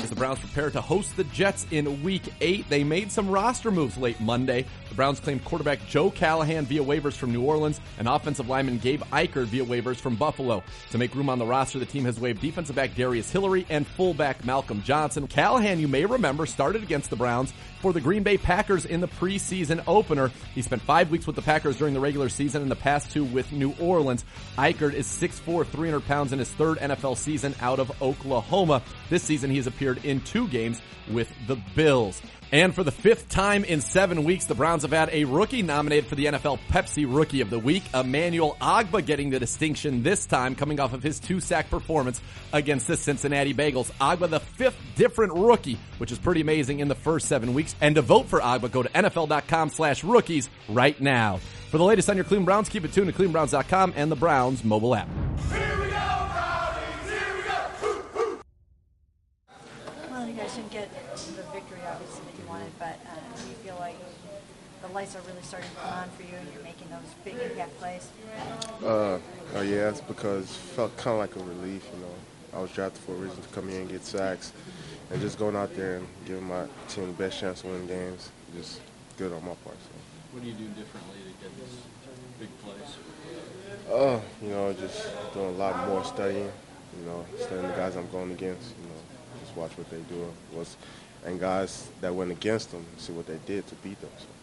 as the Browns prepare to host the Jets in Week 8. They made some roster moves late Monday. The Browns claimed quarterback Joe Callahan via waivers from New Orleans and offensive lineman Gabe Ikard via waivers from Buffalo. To make room on the roster, the team has waived defensive back Darius Hillary and fullback Malcolm Johnson. Callahan, you may remember, started against the Browns for the Green Bay Packers in the preseason opener. He spent 5 weeks with the Packers during the regular season and the past 2 with New Orleans. Ikard is 6'4", 300 pounds in his third NFL season out of Oklahoma. This season he has appeared in 2 games with the Bills. And for the 5th time in 7 weeks, the Browns have had a rookie nominated for the NFL Pepsi Rookie of the Week. Emmanuel Ogbah getting the distinction this time, coming off of his 2-sack performance against the Cincinnati Bengals. Ogbah, the 5th different rookie, which is pretty amazing in the first 7 weeks. And to vote for Ogbah, go to NFL.com/rookies right now. For the latest on your Cleveland Browns, keep it tuned to ClevelandBrowns.com and the Browns mobile app. Here we go, Brownies! Here we go! Well, you guys didn't get the victory, obviously, that you wanted, but do you feel like the lights are really starting to come on for you and you're making those big impact plays? Yeah, it's because it felt kind of like a relief, you know. I was drafted for a reason to come here and get sacks, and just going out there and giving my team the best chance to win games, just good on my part. So. What do you do differently to get these big plays? You know, just doing a lot more studying, you know, studying the guys I'm going against, you know, just watch what they do, and guys that went against them, see what they did to beat them. So.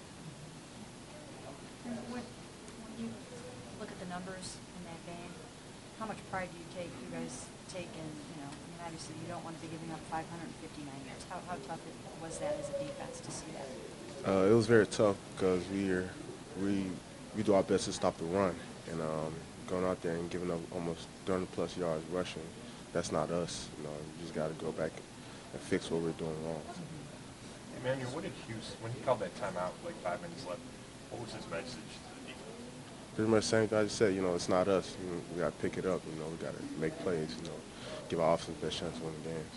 When you look at the numbers in that game, how much pride do you guys take in, you know, I mean, obviously you don't want to be giving up 559 yards. How tough was that as a defense to see that? It was very tough because we do our best to stop the run, and going out there and giving up almost 30-plus yards rushing, that's not us. You know, you just got to go back and fix what we're doing wrong. Emmanuel, what did Hughes, when he called that timeout with like 5 minutes left, what was his message to the defense? Pretty much the same thing I just said. You know, it's not us. You know, we got to pick it up. You know, we got to make plays. You know, give our offense the best chance to win the games.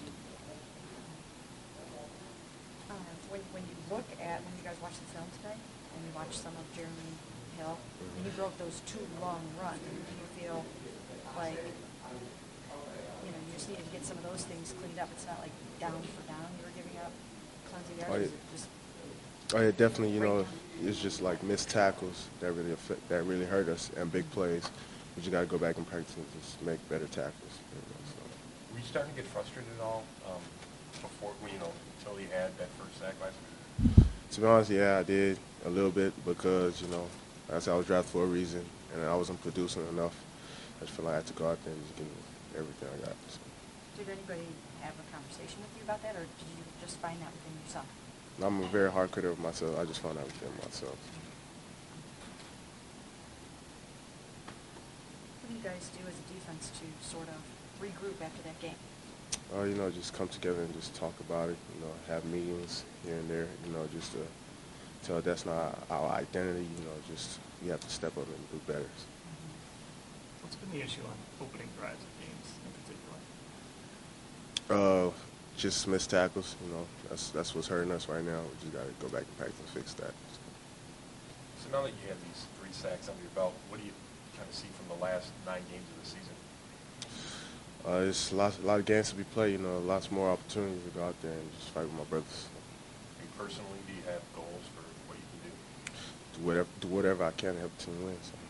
When you look at, when you guys watch the film today, and you watch some of Jeremy Hill, and he broke those 2 long runs, do you feel like, you know, you just needed to get some of those things cleaned up? It's not like down for down you were giving up tons of yards. Oh yeah, definitely. You know, it's just like missed tackles that really hurt us, and big plays. We just got to go back and practice and just make better tackles. You know, so. Were you starting to get frustrated at all before, you know, until he had that first sack last week? To be honest, yeah, I did a little bit because, you know, like I said, I was drafted for a reason, and I wasn't producing enough. I just feel like I had to go out there and just give everything I got. So. Did anybody have a conversation with you about that, or did you just find that within yourself? I'm a very hard critic of myself. I just found out within myself. What do you guys do as a defense to sort of regroup after that game? You know, just come together and just talk about it, you know, have meetings here and there, you know, just to tell that's not our identity, you know, just we have to step up and do better. What's been the issue on opening drives of games in particular? Just missed tackles, you know, that's what's hurting us right now. We just got to go back and practice and fix that. So now that you have these 3 sacks under your belt, what do you kind of see from the last 9 games of the season? It's a lot of games to be played, you know, lots more opportunities to go out there and just fight with my brothers. You personally, do you have goals for what you can do? Do whatever I can to help the team win. So.